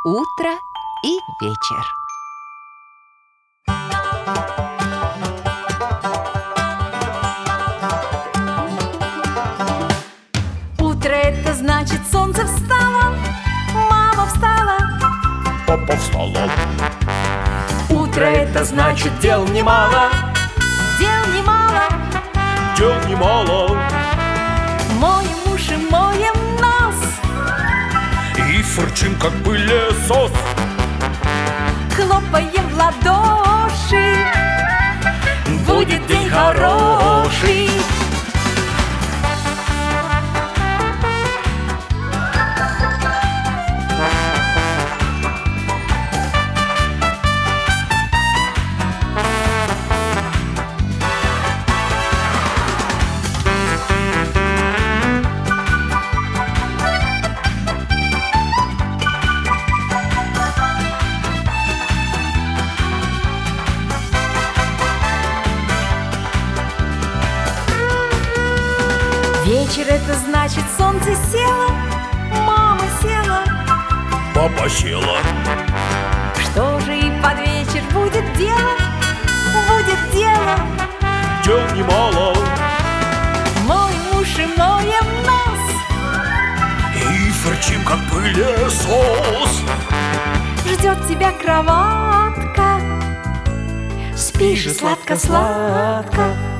Утро и вечер. Утро — это значит, солнце встало, мама встала, папа встала. утро — это значит, дел немало, дел немало. Дел немало. Моем уши, моем нос, И фырчим, как пылесос. хлопаем в ладоши. Будет день хороший. Вечер — это значит, солнце село, мама села. Папа села. Что же и под вечер будет дело? Будет дело. Дел немало. Моем уши, моем нос. И фырчим, как пылесос. Ждет тебя кроватка. Спи же сладко-сладко.